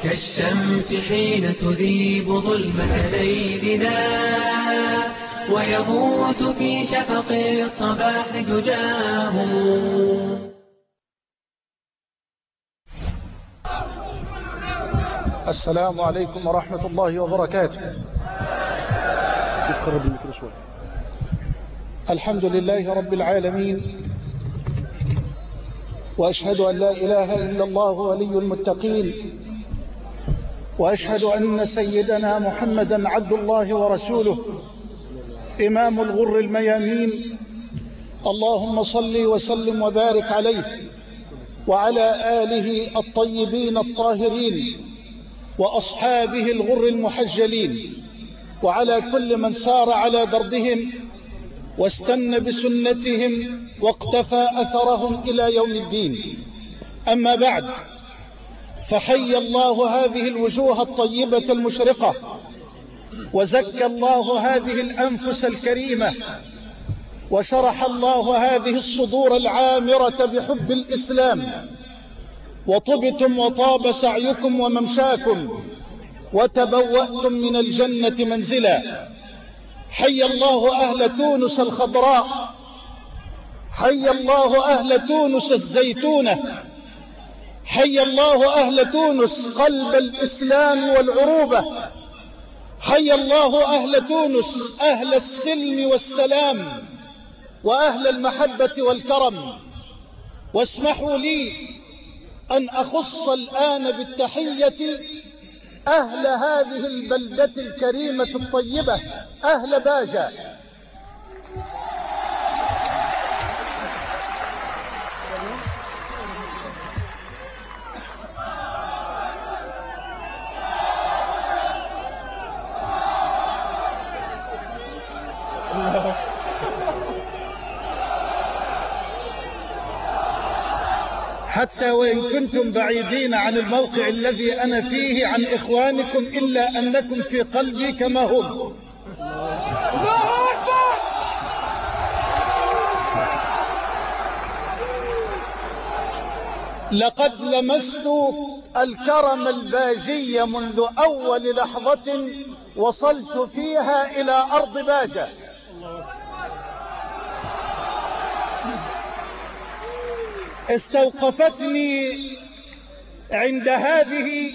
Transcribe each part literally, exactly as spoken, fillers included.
كالشمس حين تذيب ظلمة ليلنا ويموت في شفق الصباح دجاه. السلام عليكم ورحمة الله وبركاته. الحمد لله رب العالمين، وأشهد أن لا إله إلا الله ولي المتقين، وأشهد أن سيدنا محمدا عبد الله ورسوله إمام الغر الميامين. اللهم صل وسلم وبارك عليه وعلى آله الطيبين الطاهرين وأصحابه الغر المحجلين، وعلى كل من سار على دربهم واستنى بسنتهم واقتفى أثرهم إلى يوم الدين. أما بعد، فحي الله هذه الوجوه الطيبة المشرقة، وزكى الله هذه الأنفس الكريمة، وشرح الله هذه الصدور العامرة بحب الإسلام، وطبتم وطاب سعيكم وممشاكم، وتبوأتم من الجنة منزلا. حي الله أهل تونس الخضراء، حي الله أهل تونس الزيتونة، حي الله أهل تونس قلب الإسلام والعروبة، حي الله أهل تونس أهل السلم والسلام وأهل المحبة والكرم. واسمحوا لي أن أخص الآن بالتحية أهل هذه البلدة الكريمة الطيبة، أهل باجة. حتى وإن كنتم بعيدين عن الموقع الذي أنا فيه عن إخوانكم، إلا أنكم في قلبي كما هم. لقد لمست الكرم الباجي منذ أول لحظة وصلت فيها إلى أرض باجة. استوقفتني عند هذه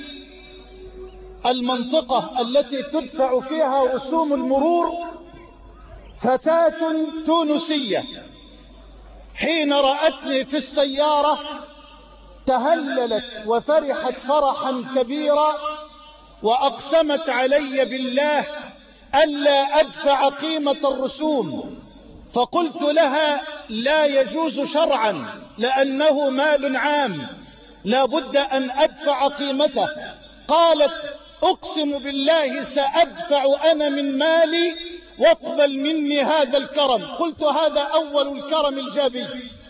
المنطقة التي تدفع فيها رسوم المرور فتاة تونسية. حين رأتني في السيارة تهللت وفرحت فرحا كبيرا، وأقسمت علي بالله ألا أدفع قيمة الرسوم. فقلت لها لا يجوز شرعا، لأنه مال عام لا بد أن أدفع قيمته. قالت أقسم بالله سأدفع أنا من مالي واقبل مني هذا الكرم. قلت هذا أول الكرم الجابي.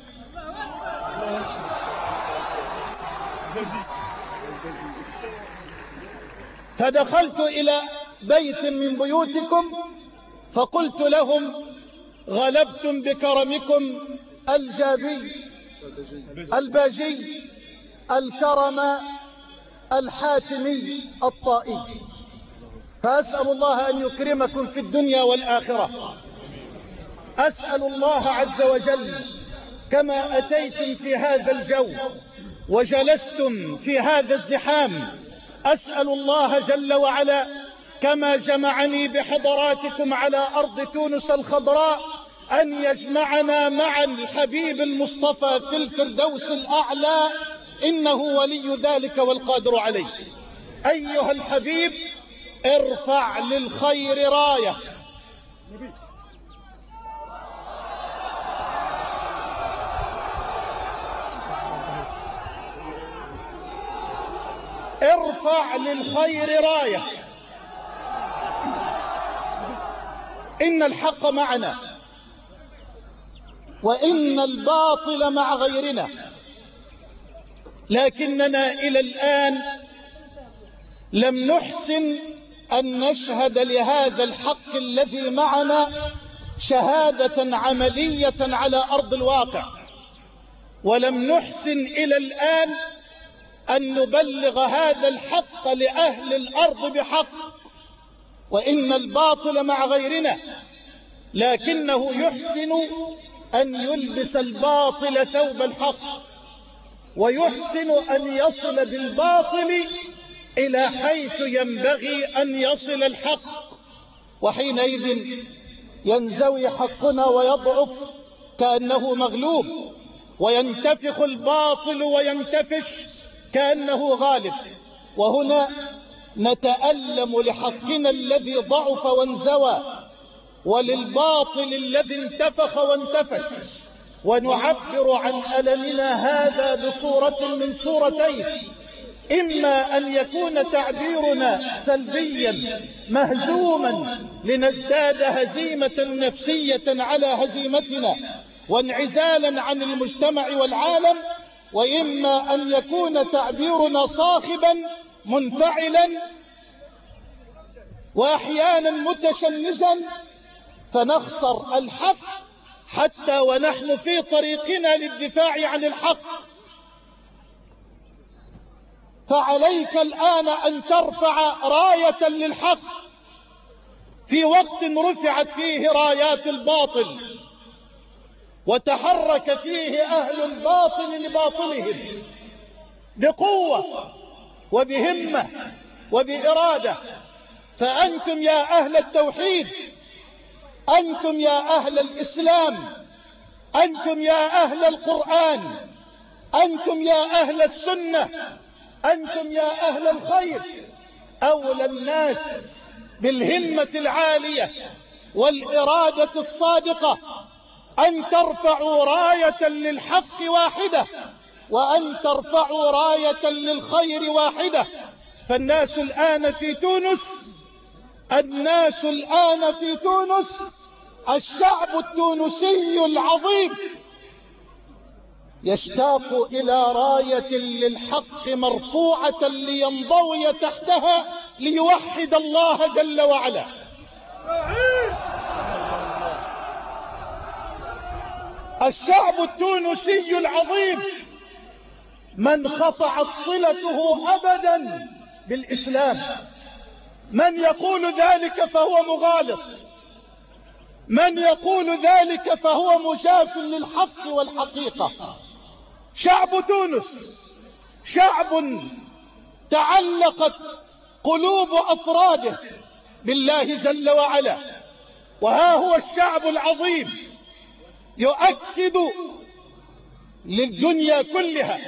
فدخلت إلى بيت من بيوتكم فقلت لهم غلبتم بكرمكم الجابي الباجي الكرم الحاتمي الطائي، فأسأل الله أن يكرمكم في الدنيا والآخرة. أسأل الله عز وجل كما أتيتم في هذا الجو وجلستم في هذا الزحام، أسأل الله جل وعلا كما جمعني بحضراتكم على أرض تونس الخضراء أن يجمعنا مع الحبيب المصطفى في الفردوس الأعلى، إنه ولي ذلك والقادر عليه. أيها الحبيب، ارفع للخير راية. ارفع للخير راية. إن الحق معنا وإن الباطل مع غيرنا، لكننا إلى الآن لم نحسن أن نشهد لهذا الحق الذي معنا شهادة عملية على أرض الواقع، ولم نحسن إلى الآن أن نبلغ هذا الحق لأهل الأرض بحق، وإن الباطل مع غيرنا، لكنه يحسن أن يلبس الباطل ثوب الحق، ويحسن أن يصل بالباطل إلى حيث ينبغي أن يصل الحق، وحينئذ ينزوي حقنا ويضعف كأنه مغلوب، وينتفخ الباطل وينتفش كأنه غالب. وهنا نتألم لحقنا الذي ضعف وانزوى، وللباطل الذي انتفخ وانتفش، ونعبر عن ألمنا هذا بصورة من صورتين: إما أن يكون تعبيرنا سلبيا مهزوما لنزداد هزيمة نفسية على هزيمتنا وانعزالا عن المجتمع والعالم، وإما أن يكون تعبيرنا صاخبا منفعلا وأحيانا متشنجا، فنخسر الحق حتى ونحن في طريقنا للدفاع عن الحق. فعليك الآن أن ترفع راية للحق في وقت رفعت فيه رايات الباطل، وتحرك فيه أهل الباطل لباطلهم بقوة وبهمة وبإرادة. فأنتم يا أهل التوحيد، أنتم يا أهل الإسلام، أنتم يا أهل القرآن، أنتم يا أهل السنة، أنتم يا أهل الخير، أولى الناس بالهمة العالية والإرادة الصادقة أن ترفعوا راية للحق واحدة، وأن ترفعوا راية للخير واحدة. فالناس الآن في تونس الناس الآن في تونس الشعب التونسي العظيم يشتاق إلى راية للحق مرفوعة لينضوي تحتها ليوحد الله جل وعلا. الشعب التونسي العظيم من قطعت صلته أبدا بالإسلام، من يقول ذلك فهو مغالط، من يقول ذلك فهو مجاف للحق والحقيقة. شعب تونس شعب تعلقت قلوب أفراده بالله جل وعلا، وها هو الشعب العظيم يؤكد للدنيا كلها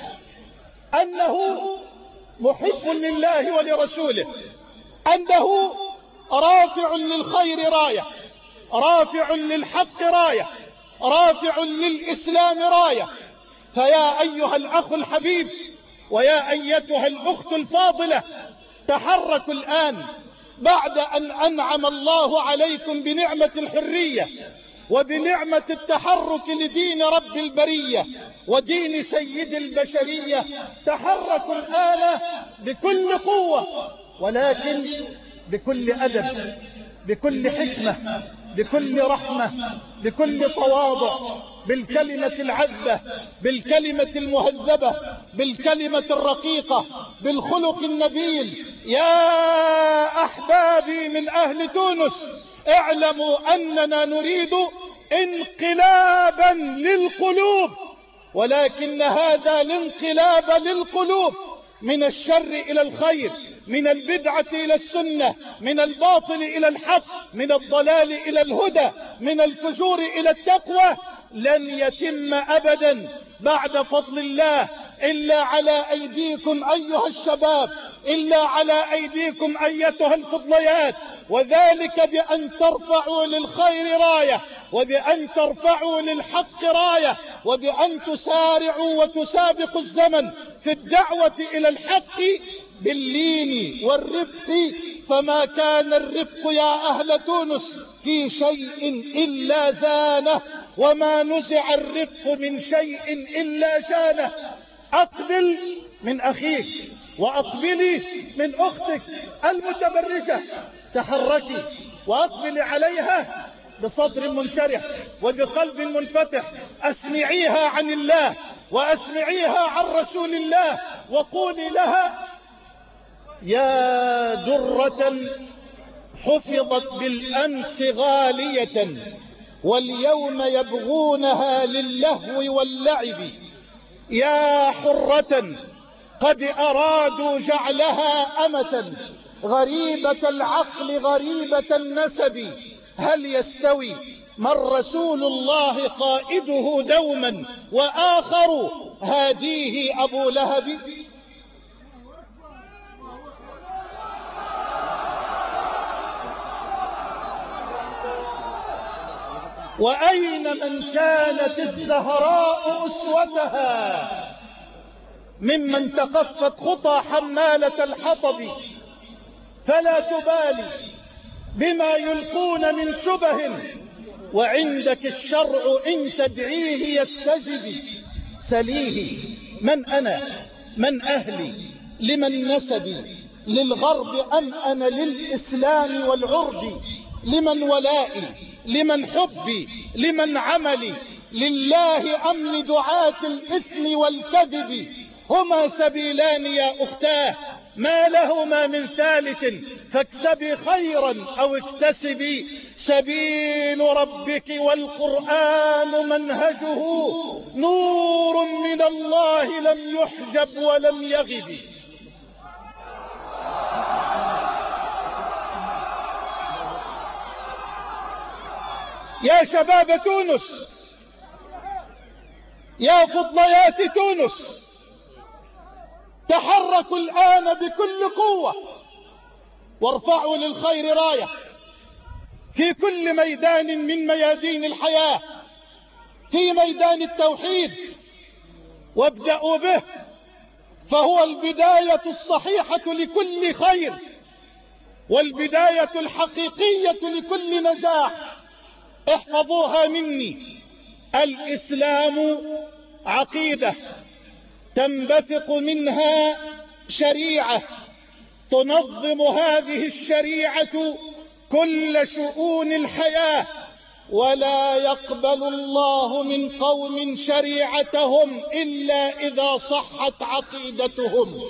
أنه محب لله ولرسوله، أنه رافع للخير راية، رافع للحق راية، رافع للإسلام راية. فيا أيها الأخ الحبيب ويا أيتها الأخت الفاضلة، تحركوا الآن بعد أن أنعم الله عليكم بنعمة الحرية وبنعمة التحرك لدين رب البرية ودين سيد البشرية. تحركوا الآن بكل قوة، ولكن بكل أدب، بكل حكمة، بكل رحمة، بكل تواضع، بالكلمة العذبة، بالكلمة المهذبة، بالكلمة الرقيقة، بالخلق النبيل. يا أحبابي من أهل تونس، اعلموا أننا نريد انقلابا للقلوب، ولكن هذا الانقلاب للقلوب من الشر إلى الخير، من البدعة إلى السنة، من الباطل إلى الحق، من الضلال إلى الهدى، من الفجور إلى التقوى، لن يتم أبدا بعد فضل الله إلا على أيديكم أيها الشباب، إلا على أيديكم أيتها الفضليات، وذلك بأن ترفعوا للخير راية، وبأن ترفعوا للحق راية، وبأن تسارعوا وتسابقوا الزمن في الدعوة إلى الحق باللين والرفق. فما كان الرفق يا أهل تونس في شيء إلا زانه، وما نزع الرفق من شيء إلا شانه. أقبل من أخيك وأقبلي من أختك المتبرجة، تحركي وأقبلي عليها بصدر منشرح وبقلب منفتح، أسمعيها عن الله، وأسمعيها عن رسول الله وقولي لها: يا درة حفظت بالأمس غالية واليوم يبغونها للهو واللعب، يا حرة قد أرادوا جعلها أمة غريبة العقل غريبة النسب، هل يستوي من رسول الله قائده دوما وآخر هاديه أبو لهب؟ وأين من كانت الزهراء أسوتها ممن تقفت خطى حمالة الحطب؟ فلا تبالي بما يلقون من شبه وعندك الشرع إن تدعيه يستجب. سليه: من أنا؟ من أهلي؟ لمن نسبي؟ للغرب أم أنا للإسلام والعرب؟ لمن ولائي؟ لمن حبي؟ لمن عملي؟ لله أم لدعاة الإثم والكذب؟ هما سبيلان يا أختاه ما لهما من ثالث، فاكسبي خيرا أو اكتسبي. سبيل ربك والقرآن منهجه نور من الله لم يحجب ولم يغب. يا شباب تونس، يا فضليات تونس، تحركوا الآن بكل قوة وارفعوا للخير راية في كل ميدان من ميادين الحياة، في ميدان التوحيد، وابدأوا به، فهو البداية الصحيحة لكل خير والبداية الحقيقية لكل نجاح. احفظوها مني: الإسلام عقيدة تنبثق منها شريعة، تنظم هذه الشريعة كل شؤون الحياة، ولا يقبل الله من قوم شريعتهم إلا إذا صحت عقيدتهم.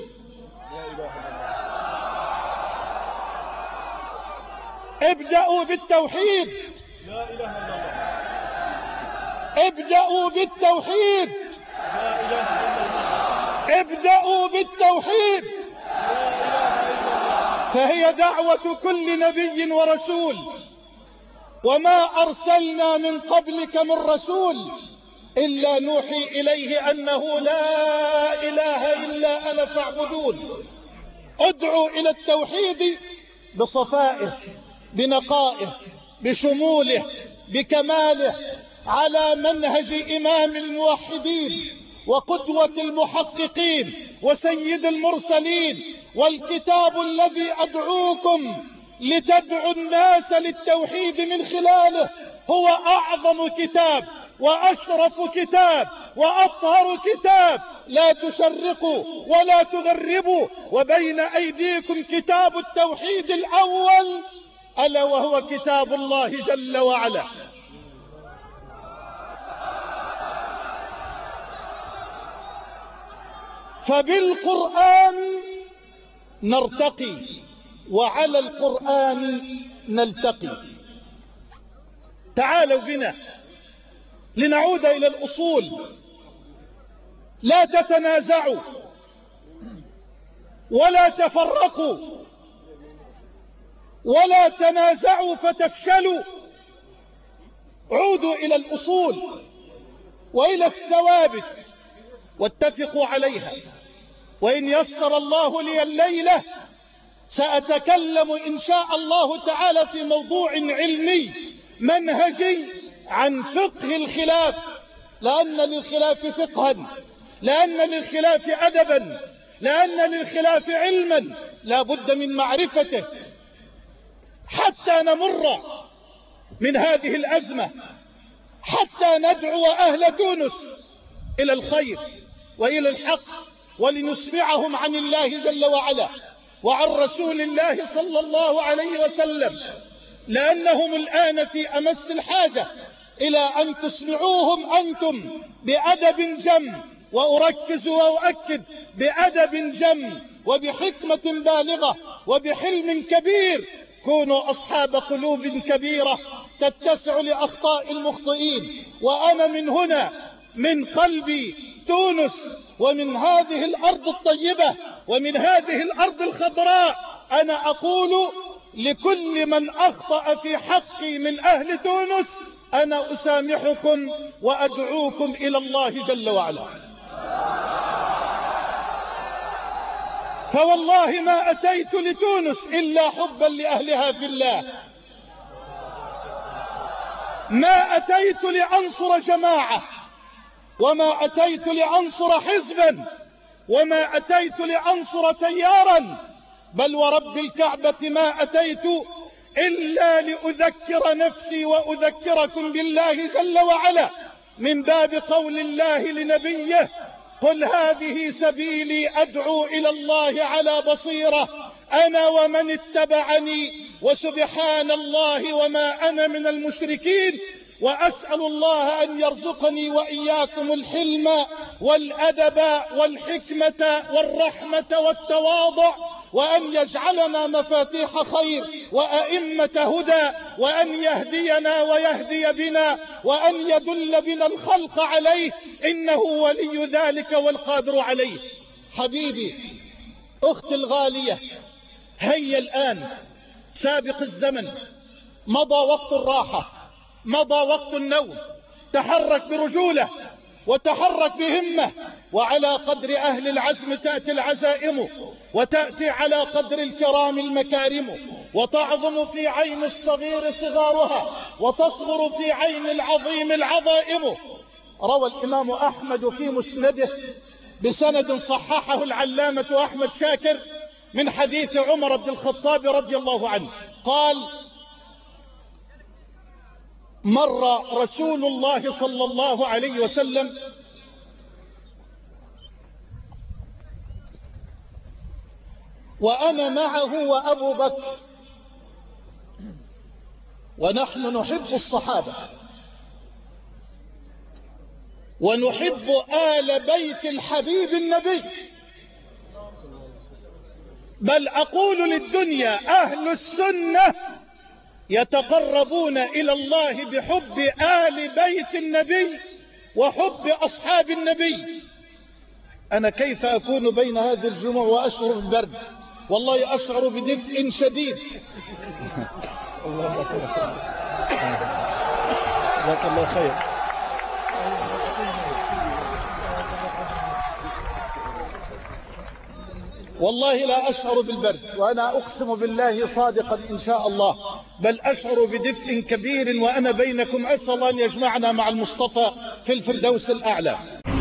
ابدأوا بالتوحيد، لا إله إلا الله. ابدأوا بالتوحيد، لا إله إلا الله. ابدأوا بالتوحيد، لا إله إلا الله. فهي دعوة كل نبي ورسول، وما أرسلنا من قبلك من رسول إلا نوحي إليه أنه لا إله إلا أنا فاعبدون. ادعوا إلى التوحيد بصفائه، بنقائه، بشموله، بكماله، على منهج إمام الموحدين وقدوة المحققين وسيد المرسلين. والكتاب الذي أدعوكم لتدعوا الناس للتوحيد من خلاله هو أعظم كتاب وأشرف كتاب وأطهر كتاب. لا تشرقوا ولا تغربوا، وبين أيديكم كتاب التوحيد الأول ألا وهو كتاب الله جل وعلا. فبالقرآن نرتقي وعلى القرآن نلتقي. تعالوا بنا لنعود إلى الأصول. لا تتنازعوا ولا تفرقوا ولا تنازعوا فتفشلوا. عودوا إلى الأصول وإلى الثوابت واتفقوا عليها. وإن يسر الله لي الليلة سأتكلم إن شاء الله تعالى في موضوع علمي منهجي عن فقه الخلاف، لأن للخلاف فقها، لأن للخلاف أدبا، لأن للخلاف علما لا بد من معرفته حتى نمر من هذه الأزمة، حتى ندعو أهل تونس إلى الخير وإلى الحق، ولنسمعهم عن الله جل وعلا وعن رسول الله صلى الله عليه وسلم، لأنهم الآن في أمس الحاجة إلى أن تسمعوهم أنتم بأدب جم وأركز وأؤكد بأدب جم وبحكمة بالغة وبحلم كبير: كونوا أصحاب قلوب كبيرة تتسع لأخطاء المخطئين. وأنا من هنا من قلبي تونس، ومن هذه الأرض الطيبة ومن هذه الأرض الخضراء، أنا أقول لكل من أخطأ في حقي من أهل تونس: أنا أسامحكم وأدعوكم إلى الله جل وعلا. فوالله ما أتيت لتونس إلا حبا لأهلها في الله، ما أتيت لأنصر جماعة، وما أتيت لأنصر حزبا، وما أتيت لأنصر تيارا، بل ورب الكعبة ما أتيت إلا لأذكر نفسي وأذكركم بالله جل وعلا، من باب قول الله لنبيه: قل هذه سبيلي أدعو إلى الله على بصيرة أنا ومن اتبعني وسبحان الله وما أنا من المشركين. وأسأل الله أن يرزقني وإياكم الحلم والأدب والحكمة والرحمة والتواضع، وأن يجعلنا مفاتيح خير وأئمة هدى، وأن يهدينا ويهدي بنا، وأن يدل بنا الخلق عليه، إنه ولي ذلك والقادر عليه. حبيبي، أختي الغالية، هيا الآن سابق الزمن، مضى وقت الراحة، مضى وقت النوم، تحرك برجولة وتحرك بهمة، وعلى قدر أهل العزم تأتي العزائم، وتأتي على قدر الكرام المكارم، وتعظم في عين الصغير صغارها، وتصغر في عين العظيم العظائم. روى الإمام أحمد في مسنده بسند صححه العلامة أحمد شاكر من حديث عمر بن الخطاب رضي الله عنه قال: مر رسول الله صلى الله عليه وسلم وأنا معه وأبو بكر، ونحن نحب الصحابة ونحب آل بيت الحبيب النبي، بل أقول للدنيا: أهل السنة يتقربون إلى الله بحب آل بيت النبي وحب أصحاب النبي. أنا كيف أكون بين هذه الجموع وأشعر بالبرد؟ والله أشعر بدفء شديد. جزاك الله خير. والله لا أشعر بالبرد، وأنا أقسم بالله صادقا إن شاء الله، بل أشعر بدفء كبير وأنا بينكم. أسأل أن يجمعنا مع المصطفى في الفردوس الأعلى.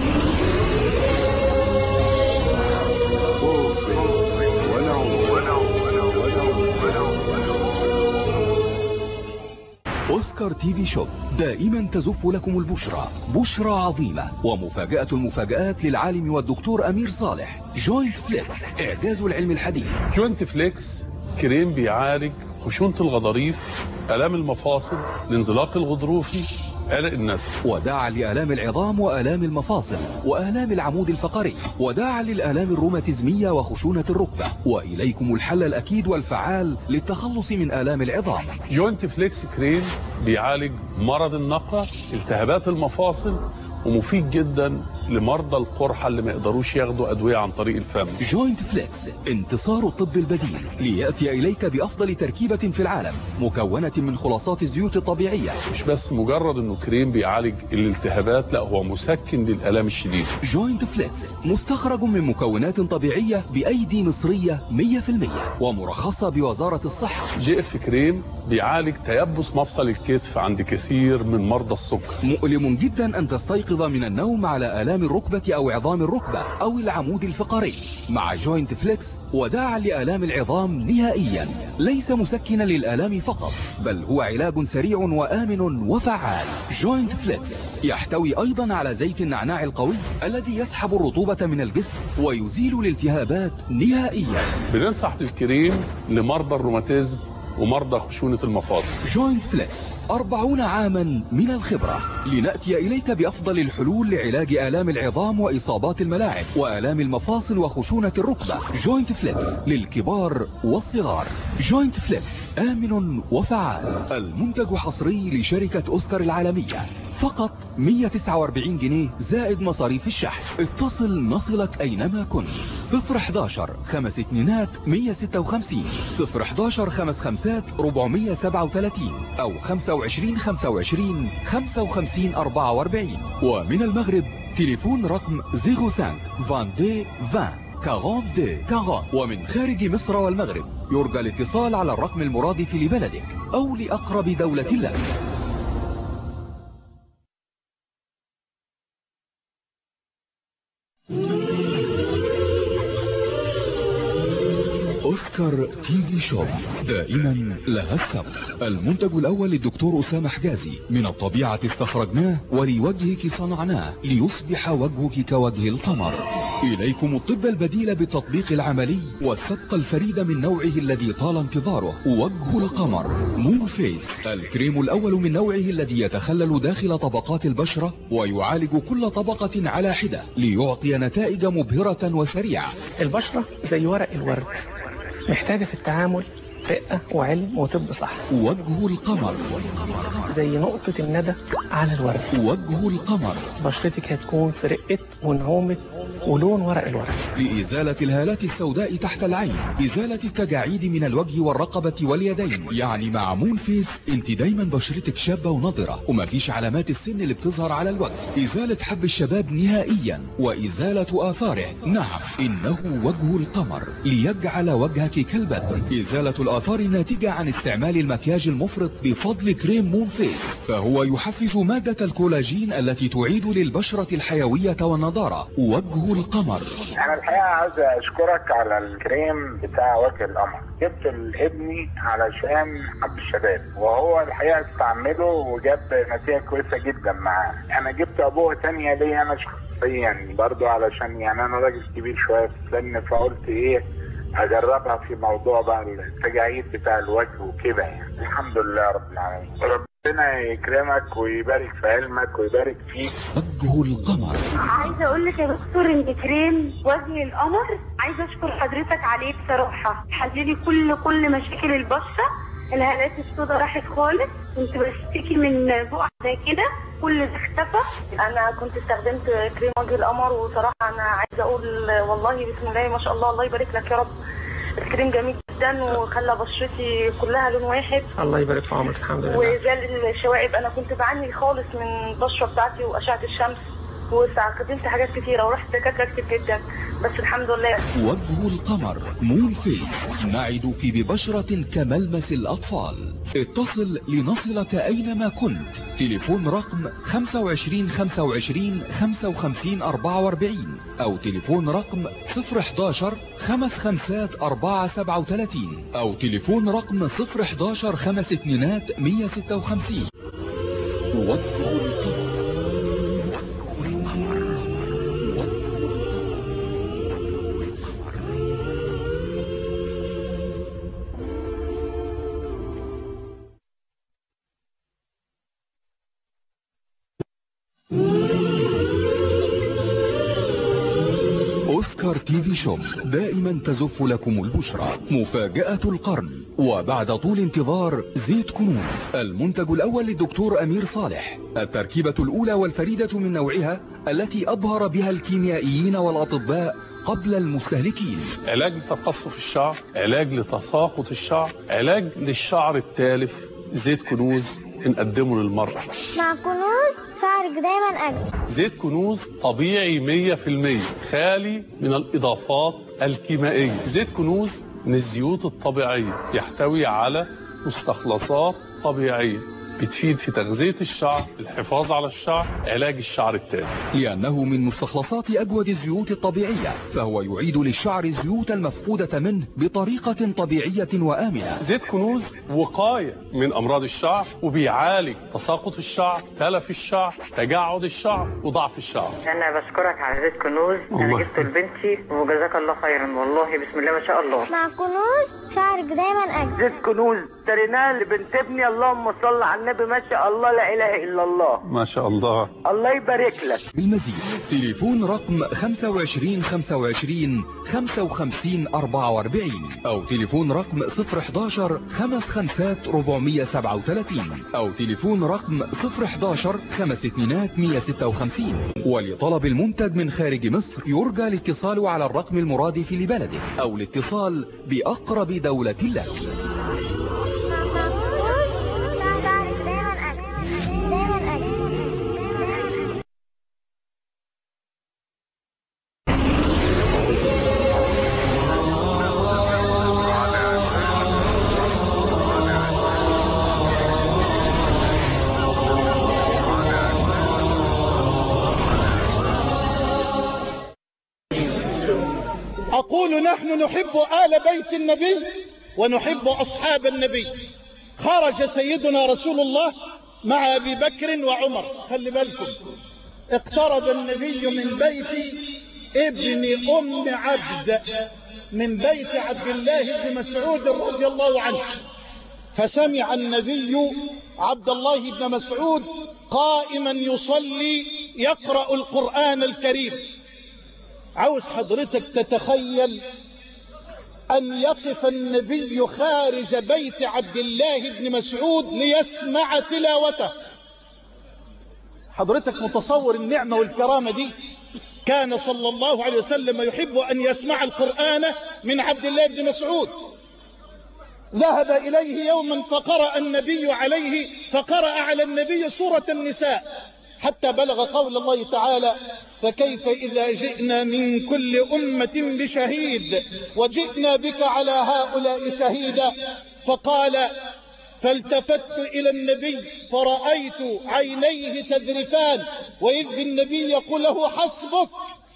أوسكار تي في شوب دائما تزف لكم البشرى، بشرى عظيمة ومفاجأة المفاجآت للعالم والدكتور أمير صالح. جوينت فليكس، إعجاز العلم الحديث. جوينت فليكس كريم بيعالج خشونة الغضاريف، آلام المفاصل، الانزلاق الغضروفي، عرق النسف، وداعا لآلام العظام وآلام المفاصل وآلام العمود الفقري، وداعا للآلام الروماتيزمية وخشونة الركبة. وإليكم الحل الأكيد والفعال للتخلص من آلام العظام. جوينت فليكس كريم بيعالج مرض النقع، التهابات المفاصل، ومفيد جدا لمرضى القرحة اللي ما يقدروش ياخدوا أدوية عن طريق الفم. جوينت فليكس، انتصار الطب البديل، ليأتي إليك بأفضل تركيبة في العالم، مكونة من خلاصات الزيوت الطبيعية. مش بس مجرد انه كريم بيعالج الالتهابات، لا هو مسكن للآلام الشديدة. جوينت فليكس مستخرج من مكونات طبيعية بأيدي مصرية مية في المية ومرخصة بوزارة الصحة. جي اف كريم بيعالج تيبس مفصل الكتف عند كثير من مرضى السكر. مؤلم جدا أن تستيقظ من النوم على آلام الركبة أو عظام الركبة أو العمود الفقري. مع جوينت فليكس وداعا لآلام العظام نهائيا، ليس مسكنا للآلام فقط، بل هو علاج سريع وآمن وفعال. جوينت فليكس يحتوي أيضا على زيت النعناع القوي الذي يسحب الرطوبة من الجسم ويزيل الالتهابات نهائيا. بننصح بالكريم لمرضى الروماتيزم ومرضى خشونة المفاصل. جوينت فليكس أربعون عاما من الخبرة، لنأتي إليك بأفضل الحلول لعلاج آلام العظام وإصابات الملاعب وآلام المفاصل وخشونة الركبة. جوينت فليكس للكبار والصغار. جوينت فليكس آمن وفعال. المنتج حصري لشركة أوسكار العالمية، فقط مئة وتسعة وأربعين جنيه زائد مصاريف الشحن. اتصل نصلك أينما كنت. صفر احداشر خمس اتنينات مئة وستة وخمسين، صفر احداشر خمس خمسات أربعمئة وسبعة وثلاثين، أو خمسة وعشرين خمسة وعشرين خمسة وخمسين أربعة وأربعين. ومن المغرب تليفون رقم صفر خمسة اثنين اثنين عشرين أربعين أربعين. ومن خارج مصر والمغرب يرجى الاتصال على الرقم المرادف لبلدك أو لأقرب دولة لك. أوسكار تي في شوب، دائما لها السبق. المنتج الأول للدكتور أسامة حجازي، من الطبيعة استخرجناه ولوجهك صنعناه ليصبح وجهك كوجه القمر. إليكم الطب البديل بالتطبيق العملي والسبق الفريد من نوعه الذي طال انتظاره، وجه القمر مون فيس، الكريم الأول من نوعه الذي يتخلل داخل طبقات البشرة ويعالج كل طبقة على حدة ليعطي نتائج مبهرة وسريعة. البشرة زي ورق الورد، محتاجة في التعامل رقة وعلم وطب صح. وجه القمر زي نقطة الندى على الورد. وجه القمر بشرتك هتكون في رقة ونعومة ولون ورق الورد. لإزالة الهالات السوداء تحت العين، إزالة التجاعيد من الوجه والرقبة واليدين. يعني مع مون فيس انت دايما بشرتك شابة ونضرة ومفيش علامات السن اللي بتظهر على الوجه. إزالة حب الشباب نهائيا وإزالة آثاره. نعم، إنه وجه القمر ليجعل وجهك كالبدر. إزالة الآثار الناتجة عن استعمال المكياج المفرط بفضل كريم مون فيس، فهو يحفز مادة الكولاجين التي تعيد للبشرة الحيوية والنضارة. وجه القمر. انا الحقيقه عايز اشكرك على الكريم بتاع وجه القمر. جبت لابني علشان حب الشباب، وهو الحقيقه استعمله وجاب نتيجه كويسه جدا معاه. انا جبت ابوه تانية ليا انا شخصيا برضو، علشان يعني انا راجل كبير شويه في السن، فقلت ايه اجربها في موضوع بقى التجاعيد بتاع الوجه وكده. يعني الحمد لله رب العالمين. ربنا يكرمك ويبارك في علمك ويبارك فيك. وجه القمر. عايزه اقول لك يا دكتور ان كريم وجه القمر عايزه اشكر حضرتك عليه بصراحه، حللي كل كل مشاكل البشره. الهالات السوداء راحت خالص، كنت بشتكي من بقع زي كده، كل ده اختفى. انا كنت استخدمت كريم وجه القمر، وصراحه انا عايزه اقول والله بسم الله ما شاء الله، الله يبارك لك يا رب. الكريم جميل جدا وخلى بشرتي كلها لون واحد. الله يبارك في عمرك. الحمد لله. وزال الشوائب، انا كنت بعاني خالص من البشره بتاعتي واشعه الشمس، واستخدمت حاجات كتيره ورحت دكاتره كتير جدا، بس الحمد لله. وجه القمر مون فيس، نعدك ببشرة كملمس الأطفال. اتصل لنصلك أينما كنت. تليفون رقم خمسة وعشرين خمسة وعشرين خمسة وخمسين أربعة وأربعين، أو تليفون رقم صفر احداشر خمس خمسات أربعة سبعة وثلاثين، أو تليفون رقم صفر احداشر خمس اتنينات مئة وستة وخمسين. وجه القمر. أوسكار تي في شوب دائما تزف لكم البشرى. مفاجأة القرن، وبعد طول انتظار زيت كنوز، المنتج الأول للدكتور أمير صالح، التركيبة الأولى والفريدة من نوعها التي أبهر بها الكيميائيين والأطباء قبل المستهلكين. علاج لتقصف الشعر، علاج لتساقط الشعر، علاج للشعر التالف. زيت كنوز نقدمه للمرأة. مع كنوز شعرك دايما أجمل. زيت كنوز طبيعي مية في المية، خالي من الإضافات الكيميائية. زيت كنوز من الزيوت الطبيعية، يحتوي على مستخلصات طبيعية بتفيد في تغذية الشعر، الحفاظ على الشعر، علاج الشعر التالف. لأنه من مستخلصات أجود الزيوت الطبيعية، فهو يعيد للشعر الزيوت المفقودة منه بطريقة طبيعية وآمنة. زيت كنوز وقاية من أمراض الشعر، وبيعالج تساقط الشعر، تلف الشعر، تجعد الشعر، وضعف الشعر. أنا بشكرك على زيت كنوز، أنا جبته لبنتي وجزاك الله خيرا، والله بسم الله ما شاء الله. مع كنوز شعرك دايما أجمل. زيت كنوز اشتريناه لبنت ابني، اللهم صل على النبي، ما شاء الله لا إله إلا الله. ما شاء الله. الله يبارك لك. بالمزيد تليفون رقم خمسة وعشرين خمسة وعشرين خمسة وخمسين أربعة وأربعين أو تليفون رقم صفر حداشر خمس خمسات أربعمية سبعة وثلاثين أو تليفون رقم صفر حداشر خمس اتنينات مية ستة وخمسين. ولطلب المنتج من خارج مصر يرجى الاتصال على الرقم المرادف لبلدك أو الاتصال بأقرب دولة لك. أقول نحن نحب آل بيت النبي ونحب أصحاب النبي. خرج سيدنا رسول الله مع أبي بكر وعمر، خلي بالكم، اقترب النبي من بيت ابن أم عبد، من بيت عبد الله بن مسعود رضي الله عنه، فسمع النبي عبد الله بن مسعود قائما يصلي يقرأ القرآن الكريم. عاوز حضرتك تتخيل أن يقف النبي خارج بيت عبد الله بن مسعود ليسمع تلاوته. حضرتك متصور النعمة والكرامة دي؟ كان صلى الله عليه وسلم يحب أن يسمع القرآن من عبد الله بن مسعود. ذهب إليه يوما فقرأ النبي عليه فقرأ على النبي سورة النساء حتى بلغ قول الله تعالى: فكيف إذا جئنا من كل أمة بشهيد وجئنا بك على هؤلاء شهيدا. فقال: فالتفت إلى النبي فرأيت عينيه تذرفان، وإذ بالنبي يقول له: حسبك.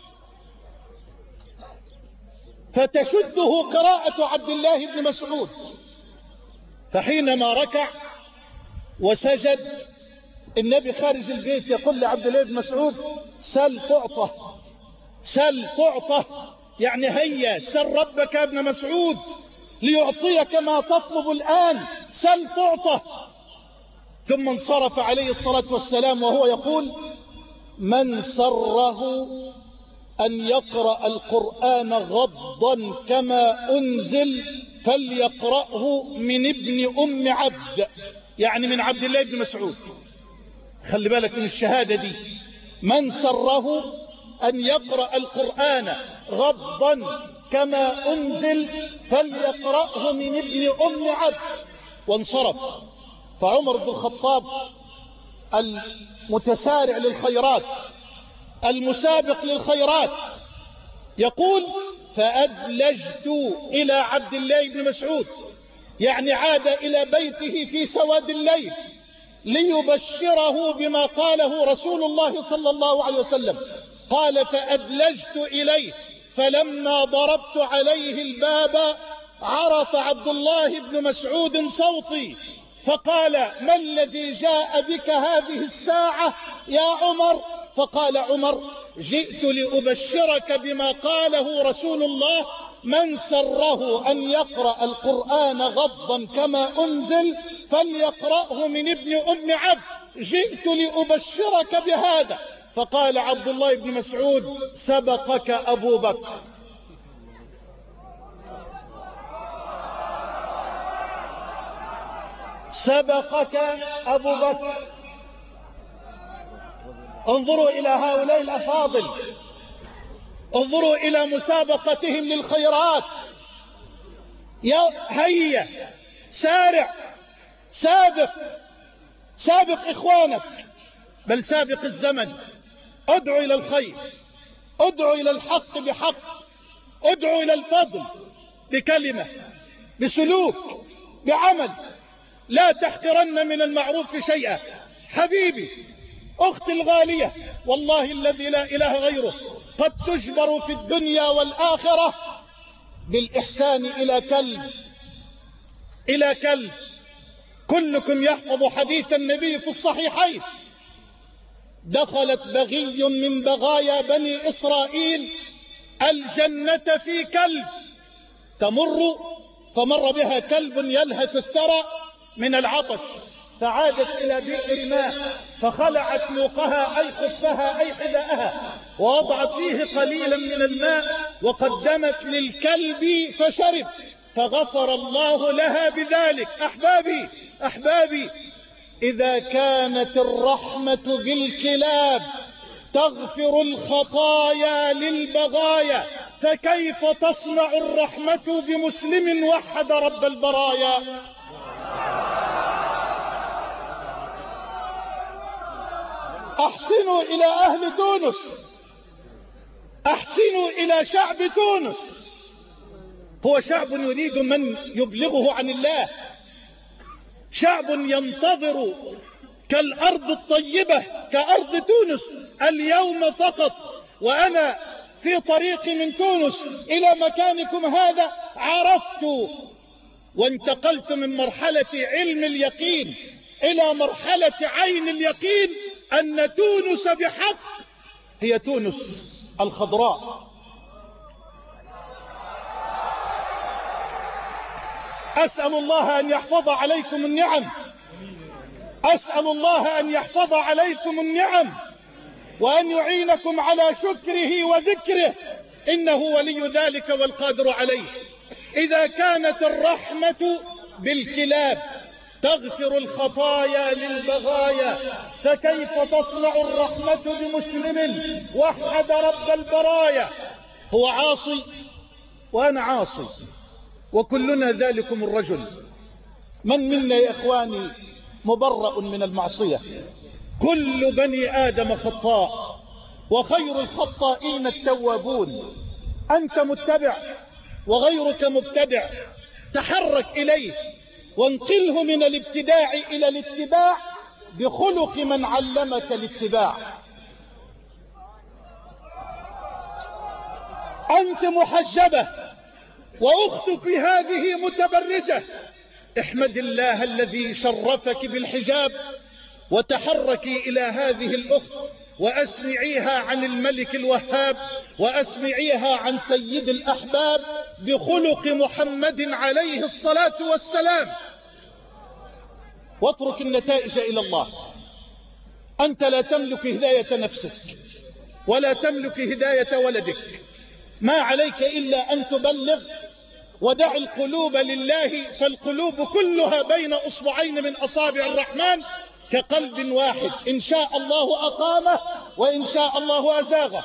فتشده قراءة عبد الله بن مسعود. فحينما ركع وسجد النبي خارج البيت يقول لعبد الله بن مسعود: سل تعطى، سل تعطى، يعني هيا سل ربك يا ابن مسعود ليعطيك ما تطلب الآن، سل تعطى. ثم انصرف عليه الصلاة والسلام وهو يقول: من سره أن يقرأ القرآن غضا كما أنزل فليقرأه من ابن أم عبد، يعني من عبد الله بن مسعود. خلي بالك من الشهادة دي، من سره أن يقرأ القرآن غضا كما أنزل فليقرأه من ابن أم عبد. وانصرف. فعمر بن الخطاب المتسارع للخيرات المسابق للخيرات يقول: فأدلجت إلى عبد الله بن مسعود، يعني عاد إلى بيته في سواد الليل ليبشره بما قاله رسول الله صلى الله عليه وسلم. قال: فأدلجت إليه، فلما ضربت عليه الباب عرف عبد الله بن مسعود صوتي، فقال: ما الذي جاء بك هذه الساعة يا عمر؟ فقال عمر: جئت لأبشرك بما قاله رسول الله: من سره أن يقرأ القرآن غضا كما أنزل فليقرأه من ابن أم عبد، جئت لأبشرك بهذا. فقال عبد الله بن مسعود: سبقك أبو بكر. سبقك أبو بكر. انظروا إلى هؤلاء الأفاضل، انظروا إلى مسابقتهم للخيرات. يا هيا سارع، سابق، سابق إخوانك، بل سابق الزمن. ادعو إلى الخير، ادعو إلى الحق بحق، ادعو إلى الفضل بكلمة، بسلوك، بعمل. لا تحقرن من المعروف شيئا. حبيبي أختي الغالية، والله الذي لا إله غيره، قد تجبر في الدنيا والآخرة بالإحسان إلى كلب إلى كلب. كلكم يحفظ حديث النبي في الصحيحين: دخلت بغي من بغايا بني إسرائيل الجنة في كلب، تمر فمر بها كلب يلهث الثرى من العطش، فعادت إلى بئر ماء فخلعت موقها أي خفها أي حذاءها ووضعت فيه قليلا من الماء وقدمت للكلب فشرب، فغفر الله لها بذلك. أحبابي أحبابي إذا كانت الرحمة بالكلاب تغفر الخطايا للبغايا، فكيف تصنع الرحمة بمسلم وحد رب البرايا؟ أحسنوا إلى أهل تونس، أحسنوا إلى شعب تونس. هو شعب يريد من يبلغه عن الله، شعب ينتظر كالأرض الطيبة كأرض تونس اليوم فقط. وأنا في طريقي من تونس إلى مكانكم هذا عرفت وانتقلت من مرحلة علم اليقين إلى مرحلة عين اليقين أن تونس بحق هي تونس الخضراء. أسأل الله أن يحفظ عليكم النعم، أسأل الله أن يحفظ عليكم النعم وأن يعينكم على شكره وذكره، إنه ولي ذلك والقادر عليه. إذا كانت الرحمة بالكلاب تغفر الخطايا للبغايا، فكيف تصنع الرحمة بمسلم وحد رب البرايا؟ هو عاصي وأنا عاصي وكلنا ذلكم الرجل. من منا يا إخواني مبرأ من المعصية؟ كل بني آدم خطاء وخير الخطائين التوابون. أنت متبع وغيرك مبتدع، تحرك إليه وانقله من الابتداع إلى الاتباع بخلق من علمك الاتباع. أنت محجبة وأختك هذه متبرجة، احمد الله الذي شرفك بالحجاب وتحركي إلى هذه الأخت وأسمعيها عن الملك الوهاب وأسمعيها عن سيد الأحباب بخلق محمد عليه الصلاة والسلام، واترك النتائج إلى الله. أنت لا تملك هداية نفسك ولا تملك هداية ولدك، ما عليك إلا أن تبلغ ودع القلوب لله، فالقلوب كلها بين أصبعين من أصابع الرحمن كقلب واحد، إن شاء الله أقامه وإن شاء الله أزاغه.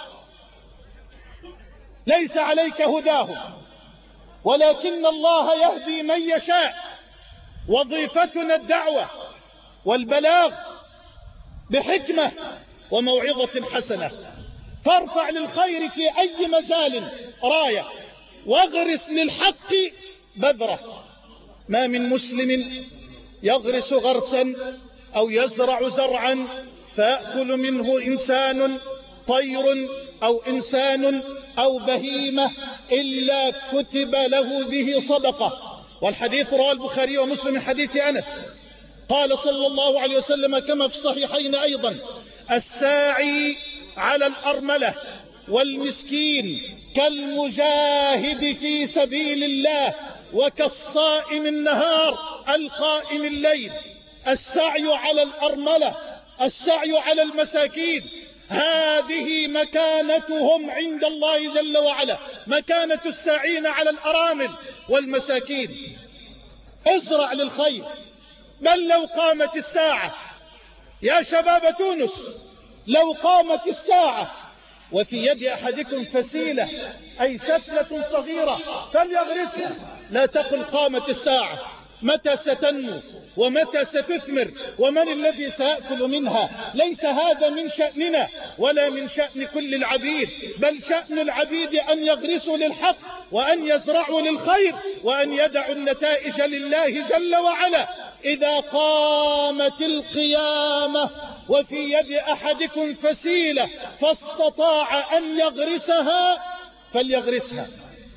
ليس عليك هداهم ولكن الله يهدي من يشاء. وظيفتنا الدعوة والبلاغ بحكمة وموعظة حسنة، فارفع للخير في أي مجال راية واغرس للحق بذرة. ما من مسلم يغرس غرسا أو يزرع زرعا فيأكل منه إنسان طير أو إنسان أو بهيمة إلا كتب له به صدقة. والحديث رواه البخاري ومسلم من حديث أنس قال صلى الله عليه وسلم كما في الصحيحين أيضا: الساعي على الأرملة والمسكين كالمجاهد في سبيل الله وكالصائم النهار القائم الليل. السعي على الأرملة، السعي على المساكين، هذه مكانتهم عند الله جل وعلا، مكانة الساعين على الأرامل والمساكين. ازرع للخير، بل لو قامت الساعة يا شباب تونس، لو قامت الساعة وفي يد أحدكم فسيلة أي سفلة صغيرة فليغرسها، لا تقل قامت الساعة، متى ستنمو ومتى ستثمر ومن الذي سيأكل منها؟ ليس هذا من شأننا ولا من شأن كل العبيد، بل شأن العبيد أن يغرسوا للحق وأن يزرعوا للخير وأن يدعوا النتائج لله جل وعلا. إذا قامت القيامة وفي يد أحدكم فسيلة فاستطاع أن يغرسها فليغرسها.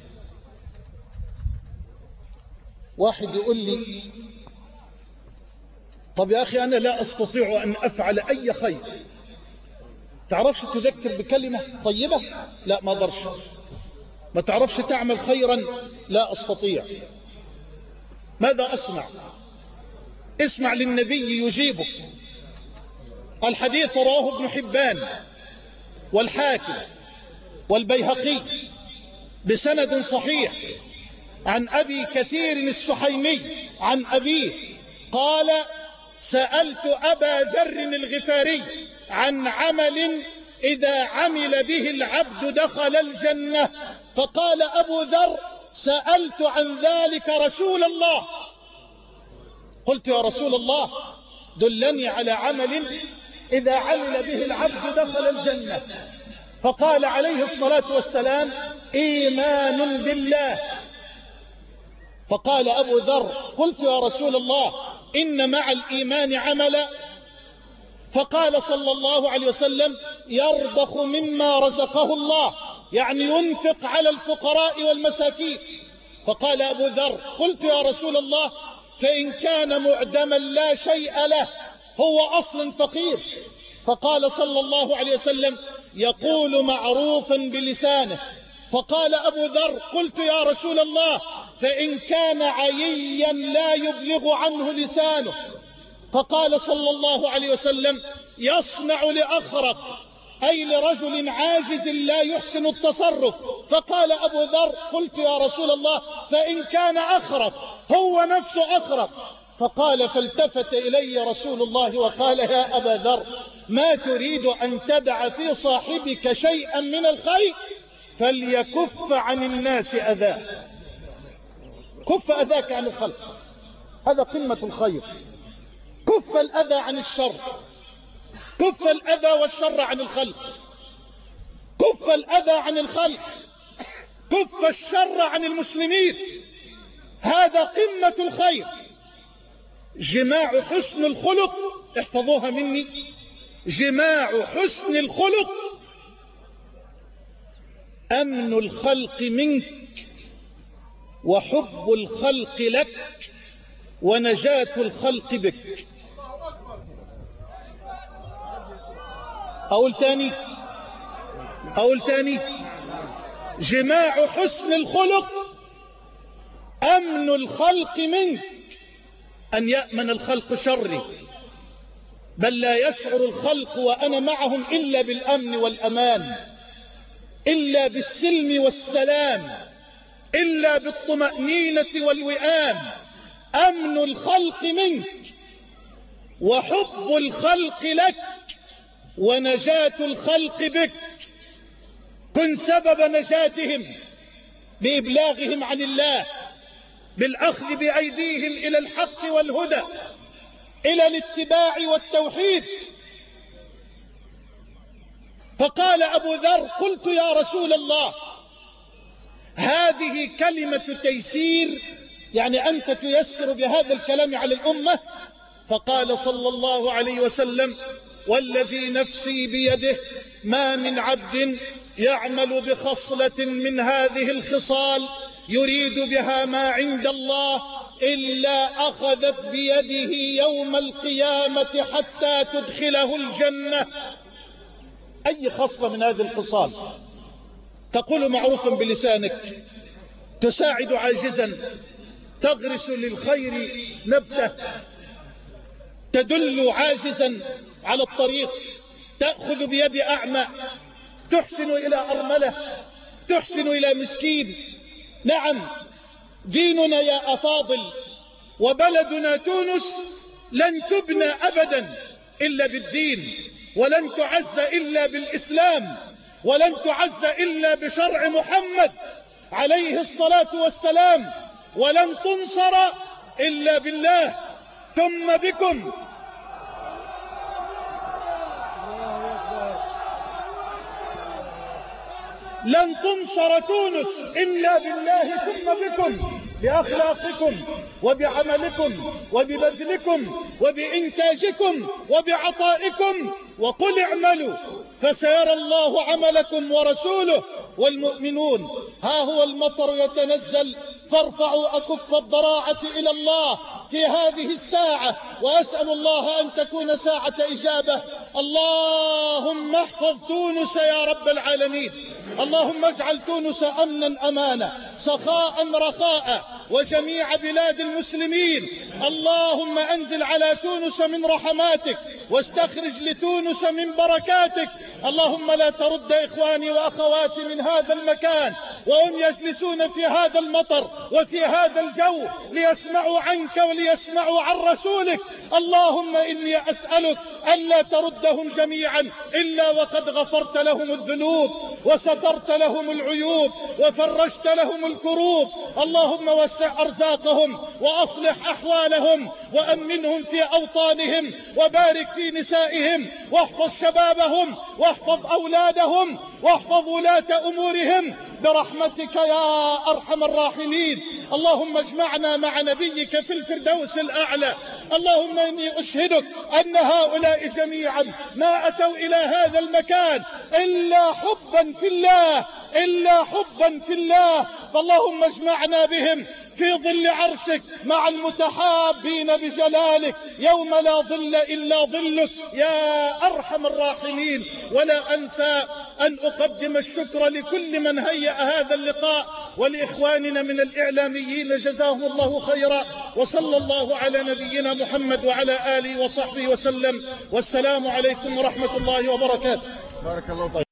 واحد يقول لي طب يا أخي أنا لا أستطيع أن أفعل أي خير، تعرفش تذكر بكلمة طيبة؟ لا ما أقدرش. ما تعرفش تعمل خيرا؟ لا أستطيع. ماذا أصنع؟ اسمع للنبي يجيبك. الحديث رواه ابن حبان والحاكم والبيهقي بسند صحيح عن أبي كثير السحيمي عن أبيه قال سألت أبا ذر الغفاري عن عمل إذا عمل به العبد دخل الجنة، فقال أبو ذر سألت عن ذلك رسول الله. قلت يا رسول الله دلني على عمل إذا عمل به العبد دخل الجنة. فقال عليه الصلاة والسلام إيمان بالله. فقال أبو ذر قلت يا رسول الله إن مع الإيمان عملا. فقال صلى الله عليه وسلم يرضخ مما رزقه الله، يعني ينفق على الفقراء والمساكين. فقال أبو ذر قلت يا رسول الله فإن كان معدما لا شيء له، هو أصل فقير. فقال صلى الله عليه وسلم يقول معروفا بلسانه. فقال أبو ذر قلت يا رسول الله فإن كان عييا لا يبلغ عنه لسانه. فقال صلى الله عليه وسلم يصنع لأخرق، أي لرجل عاجز لا يحسن التصرف. فقال أبو ذر قلت يا رسول الله فإن كان أخرق، هو نفسه أخرق. فقال فالتفت إلي رسول الله وقال يا أبا ذر ما تريد أن تدع في صاحبك شيئا من الخير فليكف عن الناس أذاه. كف أذاك عن الخلق، هذا قمة الخير. كف الأذى عن الشر، كف الأذى والشر عن الخلق، كف الأذى عن الخلق، كف الشر عن المسلمين. هذا قمة الخير. جماع حسن الخلق، احفظوها مني، جماع حسن الخلق أمن الخلق منك وحب الخلق لك ونجاة الخلق بك. أقول تاني أقول تاني جماع حسن الخلق أمن الخلق منك، أن يأمن الخلق شري، بل لا يشعر الخلق وأنا معهم إلا بالأمن والأمان، إلا بالسلم والسلام، إلا بالطمأنينة والوئام. أمن الخلق منك وحب الخلق لك ونجاة الخلق بك. كن سبب نجاتهم بإبلاغهم عن الله، بالأخذ بأيديهم إلى الحق والهدى، إلى الاتباع والتوحيد. فقال أبو ذر قلت يا رسول الله هذه كلمة تيسير، يعني أنت تيسر بهذا الكلام على الأمة. فقال صلى الله عليه وسلم والذي نفسي بيده ما من عبد يعمل بخصلة من هذه الخصال يريد بها ما عند الله إلا أخذت بيده يوم القيامة حتى تدخله الجنة. أي خصلة من هذه الخصال؟ تقول معروفا بلسانك، تساعد عاجزا، تغرس للخير نبتة، تدل عاجزا على الطريق، تأخذ بيد أعمى، تحسن إلى أرملة، تحسن إلى مسكين. نعم ديننا يا أفاضل وبلدنا تونس لن تبنى أبدا إلا بالدين، ولن تعز إلا بالإسلام، ولن تعز إلا بشرع محمد عليه الصلاة والسلام، ولن تنصر إلا بالله ثم بكم. لن تنصر تونس إلا بالله ثم بكم. بأخلاقكم وبعملكم وببذلكم وبإنتاجكم وبعطائكم، وقل اعملوا فسيرى الله عملكم ورسوله والمؤمنون. ها هو المطر يتنزل، فارفعوا أكف الضراعة إلى الله في هذه الساعة، وأسأل الله أن تكون ساعة إجابة. اللهم احفظ تونس يا رب العالمين، اللهم اجعل تونس أمنا أمانا، سخاء رخاء، وجميع بلاد المسلمين. اللهم أنزل على تونس من رحماتك، واستخرج لتونس من بركاتك. اللهم لا ترد إخواني وأخواتي من هذا المكان وهم يجلسون في هذا المطر وفي هذا الجو ليسمعوا عنك وليسمعوا عن رسولك. اللهم إني أسألك ألا تردهم جميعا إلا وقد غفرت لهم الذنوب وسترت لهم العيوب وفرجت لهم الكروب. اللهم وسع أرزاقهم وأصلح أحوالهم وأمنهم في أوطانهم، وبارك في نسائهم، واحفظ شبابهم، واحفظ أولادهم، واحفظ ولاة أمورهم برحمتك يا أرحم الراحمين. اللهم اجمعنا مع نبيك في الفردوس الأعلى. اللهم إني أشهدك أن هؤلاء جميعا ما أتوا إلى هذا المكان إلا حبا في الله، إلا حبا في الله، فاللهم اجمعنا بهم في ظل عرشك مع المتحابين بجلالك يوم لا ظل إلا ظلك يا أرحم الراحمين. ولا أنسى أن أقدم الشكر لكل من هيأ هذا اللقاء، ولإخواننا من الإعلاميين جزاهم الله خيرا، وصلى الله على نبينا محمد وعلى آله وصحبه وسلم، والسلام عليكم ورحمة الله وبركاته. بارك الله فيك.